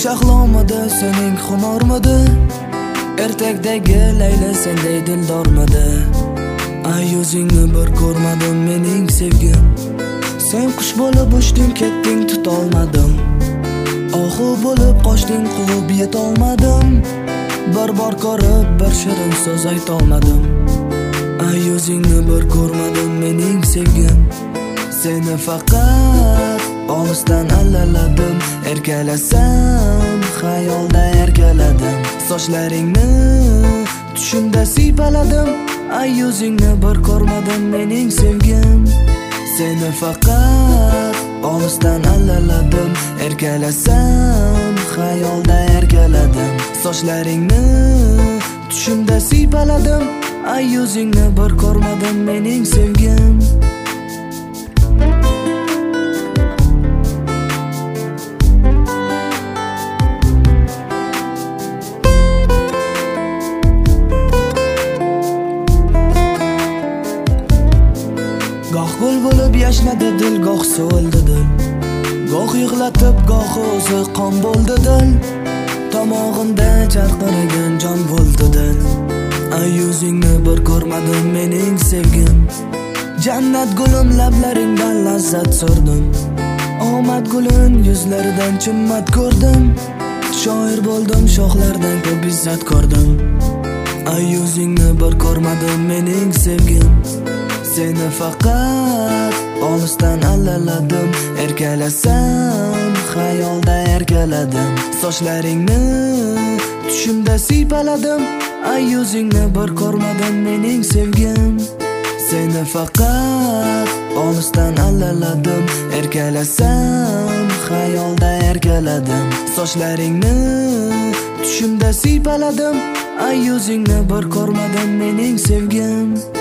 Shahlomadı sening xumormidi? Ertakdagi Layla senday dildormidi? Ay yuzingni bir ko'rmadim mening sevgim. Sen qush bo'lib uchding ketding tutolmadim. Ohu bo'lib qochding quvib yetolmadim. Bir bor ko'rib bir shirin so'z aytolmadim. Ay yuzingni bir ko'rmadim mening sevgim. Seni faqat olisdan allaladim. Erkalasam xayolda erkaladim. Sochlaringni tushimda siypaladim. Ay yuzingni bir ko'rmadim mening sevgim. Seni faqat olisdan allaladim. Erkalasam xayolda erkaladim. Sochlaringni tushimda siypaladim. Ay yuzingni bir ko'rmadim mening sevgim. Goh gul bo'lib yashnadi dil, goh so'ldi dil. Goh yig'latib, goh o'zi qon bo'ldi dil. Tomog'imda charqiragan jon bo'ldi dil. Ay yuzingni bir ko'rmadim mening sevgim. Jannat gulim lablaringdan lazzat so'rdim. Omad gulin yuzlaridan chimmat ko'rdim. Shoir bo'ldim, shoxlardan ko'p izzat ko'rdim. Ay yuzingni bir ko'rmadim mening sevgim. Seni faqat olisdan allaladim. Erkalasam xayolda erkaladim. Sochlaringni tushimda siypaladim. Ay yuzingni bir ko'rmadim mening sevgim. Seni faqat olisdan allaladim. Erkalasam xayolda erkaladim. Sochlaringni tushimda siypaladim. Ay yuzingni bir ko'rmadim mening sevgim.